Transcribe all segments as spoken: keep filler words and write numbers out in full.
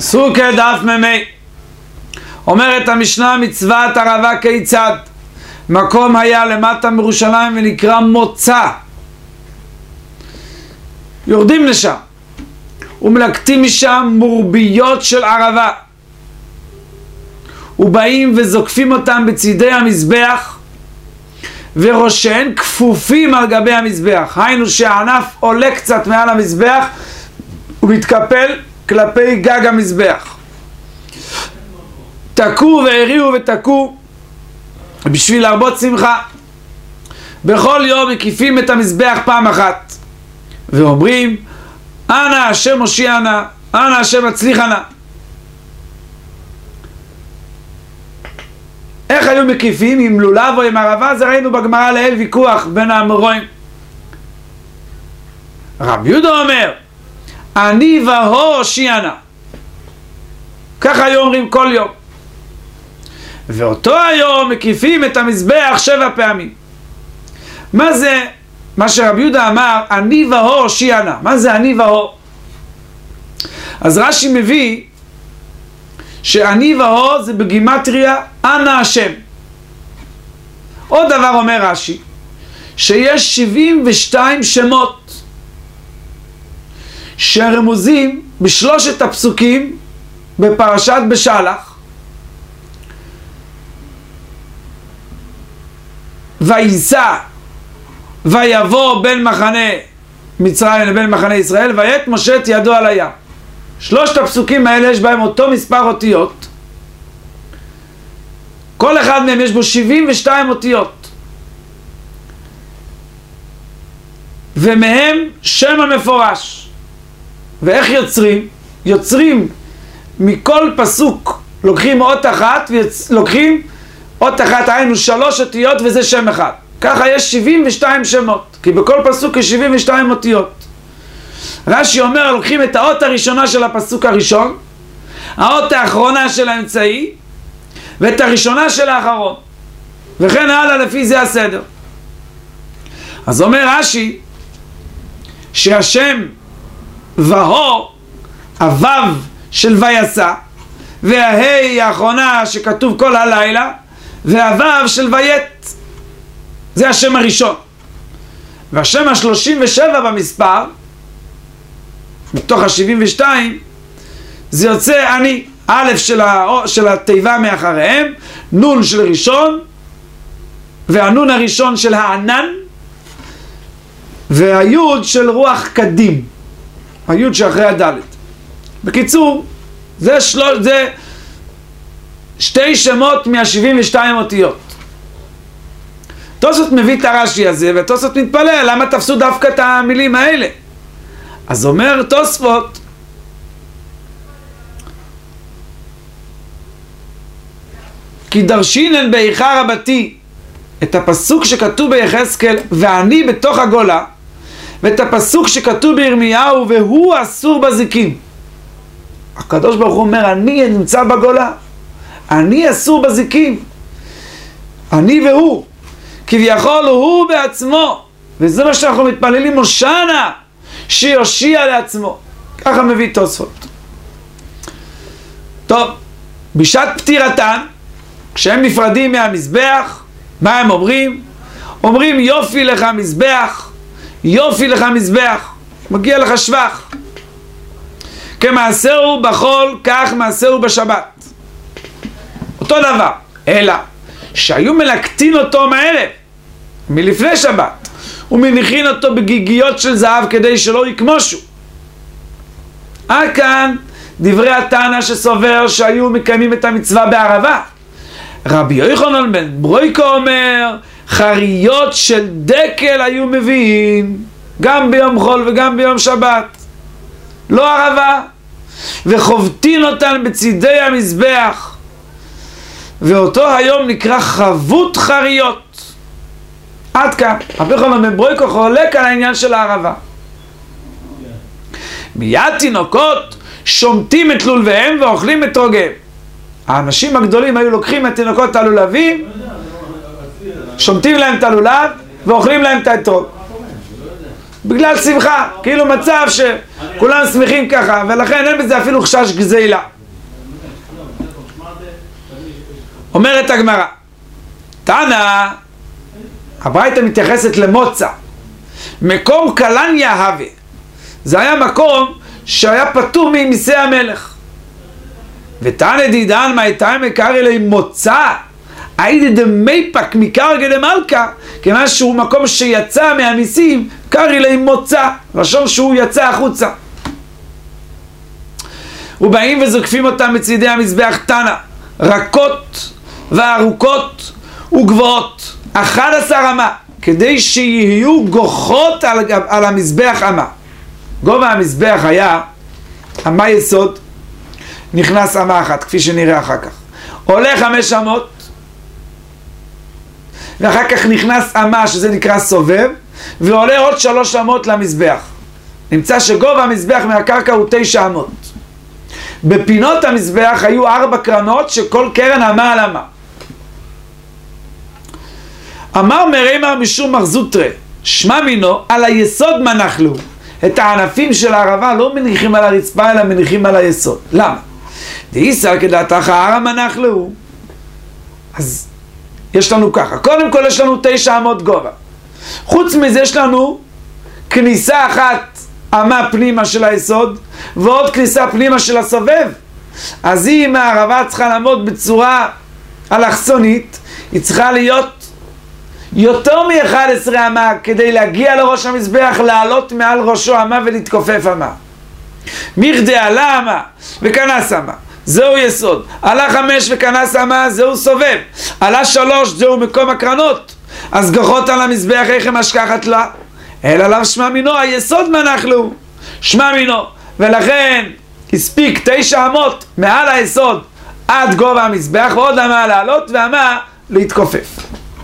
סוכה דף ממי. אומרת המשנה, מצוות ערבה כיצד? מקום היה למטה מירושלים ונקרא מוצא, יורדים לשם ומלקטים משם מורביות של ערבה ובאים וזוקפים אותם בצידי המזבח, וראשיהן כפופים על גבי המזבח, היינו שהענף עולה קצת מעל המזבח ומתקפל כלפי גג המזבח. תקו והריעו ותקו בשביל להרבות שמחה. בכל יום מקיפים את המזבח פעם אחת ואומרים, אנא השם הושיענה, אנא השם הצליחנה. איך היו מקיפים? עם לולב או עם ערבה? זה ראינו בגמרא לעיל ויכוח בין האמוראים. רב יהודה אומר, אני והוא הושיענה. ככה היו אומרים כל יום. ואותו היום מקיפים את המזבח שבע פעמים. מה זה מה שרב יהודה אמר, אני והוא הושיענה? מה זה אני והוא? אז רש"י מביא שאני והוא זה בגימטריה אנא השם. עוד דבר אומר רש"י, שיש שבעים ושתיים שמות שרמוזים בשלושת הפסוקים בפרשת בשלח. וייסע ויבוא בין מחנה מצרים לבין מחנה ישראל, ויית משה את ידו על הים. שלושת הפסוקים האלה יש בהם אותו מספר אותיות, כל אחד מהם יש בו שבעים ושתיים אותיות, ומהם שם המפורש. ואיך יוצרים? יוצרים מכל פסוק, לוקחים אות אחת ולוקחים אות אחת, היינו שלוש אותיות וזה שם אחד. ככה יש שבעים ושתיים שמות, כי בכל פסוק יש שבעים ושתיים אותיות. רש"י אומר, לוקחים את האות הראשונה של הפסוק הראשון, האות האחרונה של האמצעי, ואת הראשונה של האחרון, וכן הלאה, לפי זה הסדר. אז אומר רש"י שהשם והו, הוו של ויסע, וההי האחרונה שכתוב כל הלילה, והוו של ויית, זה השם הראשון. והשם השלושים ושבע במספר מתוך ה-שבעים ושתיים זה יוצא אני, א' של, ה... של התיבה מאחריהם, נון של ראשון, והנון הראשון של הענן, והיוד של רוח קדים, היוד שאחרי הדלת. בקיצור, זה, שלוש... זה שתי שמות מה-שבעים ושתיים אותיות. תוספות מביא את הרש"י הזה, ותוספות מתפלא למה תפסו דווקא את המילים האלה. אז אומר תוספות, כי דרשינן באיכה רבתי את הפסוק שכתוב ביחזקאל ואני בתוך הגולה, ואת הפסוק שכתוב בירמיהו והוא אסור בזיקים. הקדוש ברוך הוא אומר, אני נמצא בגולה, אני אסור בזיקים, אני והוא, כביכול הוא בעצמו, וזה מה שאנחנו מתפללים, הושענא, שיושיע לעצמו. ככה מביא תוספות. טוב, בשעת פטירתן, כשהם נפרדים מהמזבח, מה הם אומרים? אומרים יופי לך מזבח, יופי לך מזבח, מגיע לך שבח. כמעשהו בחול, כך מעשהו בשבת. אותו דבר, אלא שהיו מלקטין אותו מהערב, מלפני שבת, ומניחין אותו בגיגיות של זהב כדי שלא יקמושו. עד כאן דברי התנא שסובר שהיו מקיימים את המצווה בערבה. רבי יוחנן בן ברויקו אומר, חריות של דקל היו מביאים גם ביום חול וגם ביום שבת, לא ערבה, וחובטין אותן בצידי המזבח, ואותו היום נקרא חבוט חריות. עד כאן רבי יוחנן בן ברויקו חולק על העניין של הערבה. מיד תינוקות שומטים את לולביהם ואוכלים את רוגיהם. האנשים הגדולים היו לוקחים את תינוקות הלולבים, שומטים להם את הלולב ואוכלים להם את האתרוג. בגלל שמחה, כאילו מצב שכולם שמחים ככה, ולכן אין בזה אפילו חשש גזילה. אומרת הגמרא, תנא, הברייתא מתייחסת למוצא, מקום קלן יהווה, זה היה מקום שהיה פטור ממיסי המלך. ותנא דידן מה הייתה מקרא לי מוצא, היידי דמייפק מקרקע דמלכה, כיוון שהוא מקום שיצא מהמיסים, קרא לי מוצא, לשון שהוא יצא החוצה. ובאים וזוקפים אותם בצדי המזבח תנא, רכות וארוכות וגבוהות, אחד עשר אמה, כדי שיהיו גוחות על, על המזבח אמה. גובה המזבח היה אמה יסוד, נכנס אמה אחת, כפי שנראה אחר כך. עולה חמש אמות, ואחר כך נכנס אמה, שזה נקרא סובב, ועולה עוד שלוש אמות למזבח. נמצא שגובה המזבח מהקרקע הוא תשע אמות. בפינות המזבח היו ארבע קרנות, שכל קרן אמה על אמה. אמר מרימר משום מחזוטרה, שמע מינו, על היסוד מנחנו. את הענפים של הערבה לא מניחים על הרצפה, אלא מניחים על היסוד. למה? דאיסר כדעתך הערה מנחנו. אז יש לנו ככה, קודם כל יש לנו תשע אמות גובה. חוץ מזה יש לנו כניסה אחת אמה פנימה של היסוד, ועוד כניסה פנימה של הסובב. אז אם הערבה צריכה לעמוד בצורה אלכסונית, היא צריכה להיות יותר מ-אחת עשרה אמה כדי להגיע לראש המזבח, לעלות מעל ראשו אמה ולהתכופף אמה. מכדי עלה אמה וכנס אמה, זהו יסוד. עלה חמש וכנס אמה, זהו סובב. עלה שלוש, זהו מקום הקרנות. אז גוחות על המזבח, איך הם משכחת לה? אלא עליו שמע מינו, היסוד מנחנו. שמע מינו. ולכן הספיק תשע אמות מעל היסוד עד גובה המזבח, ועוד אמה לעלות ואמה להתכופף.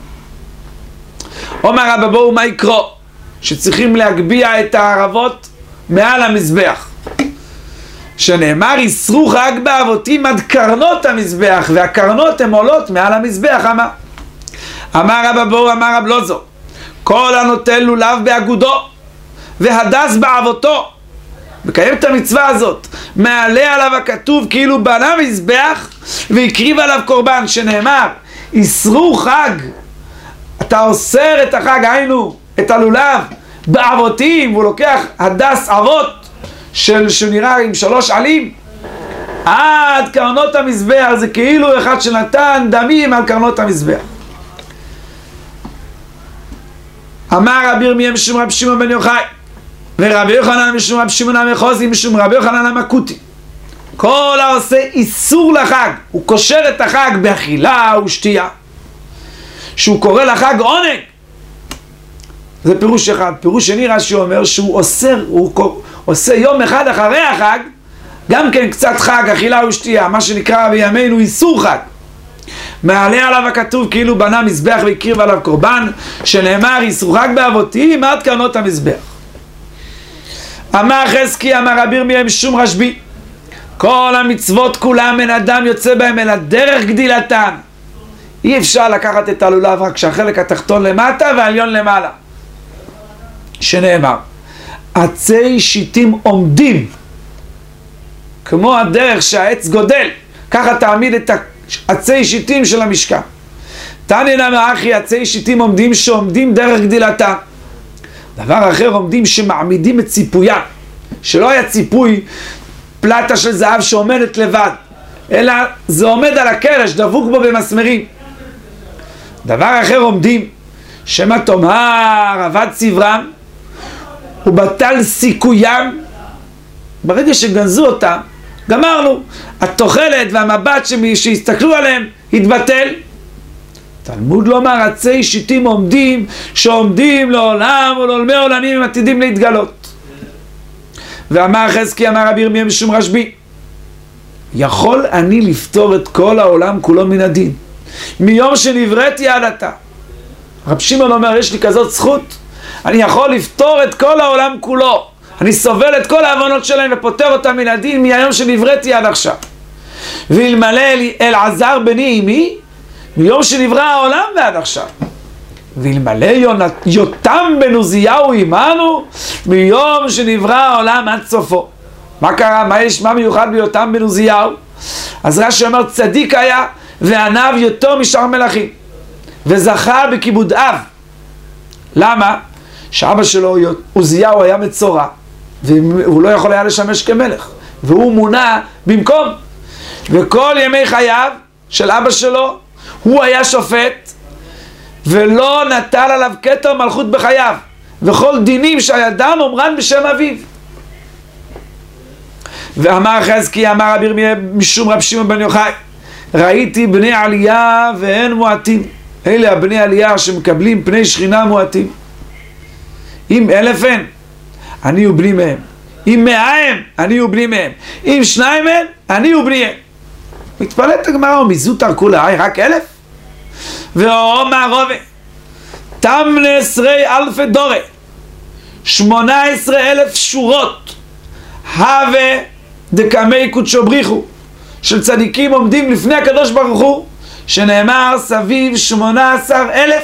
אומר רבא בואו מה יקרו? שצריכים להגביע את הערבות מעל המזבח. שנאמר יסרו חג באבותים עד קרנות המזבח, והקרנות הן עולות מעל המזבח. אמה אמר רבא בואו אמר רב לוזו, כל הנוטל לולב באגודו והדס באבותו, מקיים את המצווה הזאת, מעלה עליו הכתוב כאילו בנה מזבח והקריב עליו קורבן, שנאמר יסרו חג, אתה אוסר את החג, היינו את הלולב באבותים, והוא לוקח הדס אבות של שנראה עם שלוש עלים עד קרנות המזבח, זה כאילו אחד שנתן דמים על קרנות המזבח. אמר רבי ירמיה משום רבי שמעון בן יוחאי, ורבי יוחנן משום רבי שמעון המחוזי משום רבי יוחנן המקוטי, כל העושה איסור לחג, הוא קושר את החג באכילה ושתייה, שהוא קורא לחג עונג. זה פירוש אחד. פירוש שני רש"י אומר שהוא אוסר, הוא עושה יום אחד אחרי החג גם כן קצת חג, אכילה ושתייה, מה שנקרא בימינו איסור חג. מעלה עליו הכתוב כאילו בנה מזבח והקריב עליו קורבן, שנאמר איסור חג באבותים עד קרנות המזבח. אמר חזקי אמר רבי ירמיה משום רשב"י, כל המצוות כולם אין אדם יוצא בהם אלא דרך גדילתן. אי אפשר לקחת את הלולב רק שהחלק התחתון למטה והעליון למעלה, שנאמר עצי שיטים עומדים כמו הדרך שהעץ גודל, ככה תעמיד את עצי שיטים של המשכן. תניא נמי אחי, עצי שיטים עומדים שעומדים דרך גדילתה. דבר אחר, עומדים שמעמידים את ציפויה, שלא היה ציפוי פלטה של זהב שעומדת לבד, אלא זה עומד על הקרש, דבוק בו במסמרים. דבר אחר, עומדים שמא תאמר אבד צברם ובטל סיכוים, ברגע שגנזו אותם גמרנו, התוחלת והמבט שהסתכלו עליהם התבטל. תלמוד לומר עצי שיטים עומדים שעומדים לעולם ולעולמי עולמים, הם עתידים להתגלות. ואמר חזקי אמר רבי ירמיה משום רשב"י, יכול אני לפתור את כל העולם כולו מן הדין מיום שנבראתי עד עתה. רב שמעון אומר יש לי כזאת זכות, אני יכול לפתור את כל העולם כולו, אני סובל את כל העוונות שלהם ופותר אותם מן הדין מהיום שנבראתי עד עכשיו. ואלמלא אלעזר בני אמי מיום שנברא העולם ועד עכשיו. ואלמלא יותם בן עוזיהו עמנו מיום שנברא העולם עד סופו. מה קרה? מה יש, מה מיוחד ביותם בן עוזיהו? אז רש"י אומר צדיק היה ועניו יותר משאר מלכים וזכה בכיבוד אב. למה? שאבא שלו עוזיהו היה מצורע והוא לא יכול היה לשמש כמלך והוא מונה במקום, וכל ימי חייו של אבא שלו הוא היה שופט ולא נטל עליו כתר מלכות בחייו, וכל דינים שהידן אומרן בשם אביו. ואמר חזקיה, אמר רבי ירמיה משום רב שמעון בן יוחאי, ראיתי בני עלייה ואין מועטים. אלה הבני עלייה שמקבלים פני שכינה מועטים. אם אלף אין, אני ובני מהם. אם מאה הם, אני ובני מהם. אם שניים הם, אני ובניהם. מתפלאת הגמרא, ומזוטר כולי, רק אלף? ואומר רובה, תמנה עשרי אלפי דורי, שמונה עשרה אלף שורות, הווה דקמי קודשו בריחו, של צדיקים עומדים לפני הקדוש ברוך הוא, שנאמר סביב שמונה עשר אלף.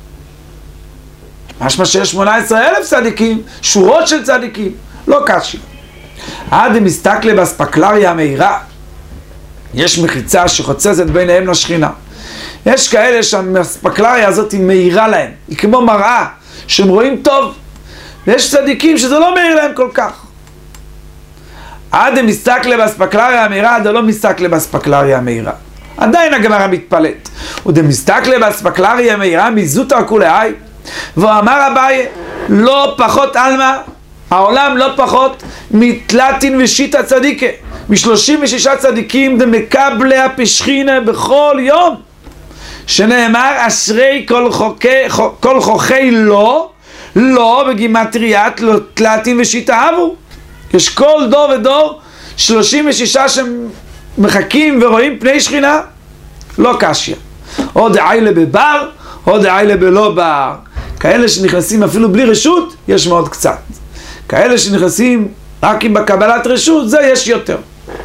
משמע שיש שמונה עשרה אלף צדיקים, שורות של צדיקים, לא קשי. עד הם מסתכלה בספקלריה המהירה, יש מחיצה שחוצצת ביניהם לשכינה. יש כאלה שהספקלריה הזאת היא מהירה להם, היא כמו מראה שהם רואים טוב, ויש צדיקים שזה לא מהיר להם כל כך. עד הם מסתכלה בספקלריה המהירה, עד לא מסתכלה בספקלריה המהירה. עדיין הגמרא מתפלאת. עוד הם מסתכלה בספקלריה המהירה מזוטר כולי, והוא אמר אביי, לא פחות אלמה, העולם לא פחות מתלתין ושיטה צדיקה, משלושים ושישה צדיקים דמקבלי הפשכינה בכל יום, שנאמר אשרי כל חוכי, כל חוכי לא, לא בגימטריית לא תלתין ושיטה אבו. יש כל דור ודור שלושים ושישה שמחכים ורואים פני שכינה, לא קשיה. או דעיילה בבר, או דעיילה בלא בר. כאלה שנכנסים אפילו בלי רשות, יש מאוד קצת. כאלה שנכנסים רק עם בקבלת רשות, זה יש יותר.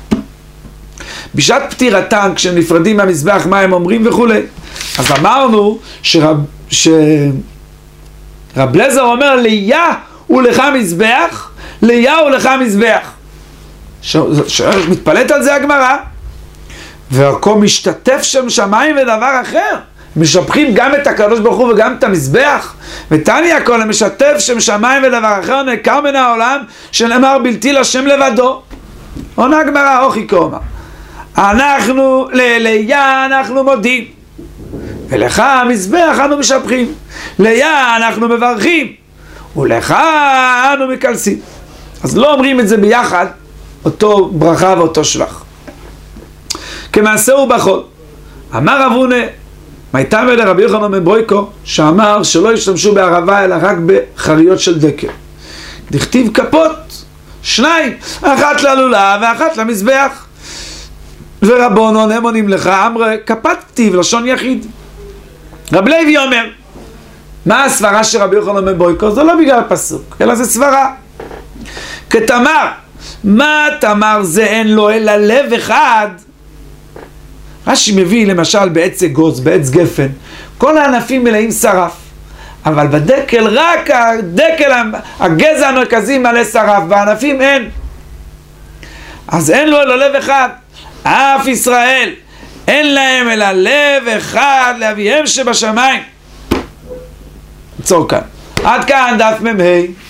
בשעת פטירתם, כשהם נפרדים מהמזבח, מה הם אומרים וכו'. אז אמרנו שרב, שרב לזר אומר, ליה הוא לך מזבח, ליה הוא לך מזבח. ש... ש... מתפלט על זה הגמרא. והכל משתתף שם שמיים ודבר אחר. משבחים גם את הקדוש ברוך הוא וגם את המזבח. ותניא הכל המשתף שם שמיים ודבר אחר נעקר מן העולם, שנאמר בלתי לשם לבדו. עונה הגמרא אוכי קומה. אנחנו לליה אנחנו מודים, ולך המזבח אנו משבחים. ליה אנחנו מברכים, ולך אנו מקלסים. אז לא אומרים את זה ביחד, אותו ברכה ואותו שבח. כמעשהו בחול, אמר רב הונא, מייתמר לרבי יוחנן בן ברויקו, שאמר שלא ישתמשו בערבה אלא רק בחריות של דקל. דכתיב כפות, שניים, אחת ללולה ואחת למזבח. ורבונון הם עונים לך, אמרי כפת כתיב לשון יחיד. רב לוי אומר, מה הסברה של רבי יוחנן בן ברויקו? זה לא בגלל פסוק, אלא זה סברה. כתמר, מה תמר זה אין לו אלא לב אחד? רש"י מביא למשל בעץ אגוז, בעץ גפן, כל הענפים מלאים שרף, אבל בדקל רק הדקל, הגזע המרכזי מלא שרף, בענפים אין. אז אין לו אלא לב אחד. אף ישראל אין להם אלא לב אחד לאביהם שבשמיים. נצור כאן. עד כאן דף מ"ה.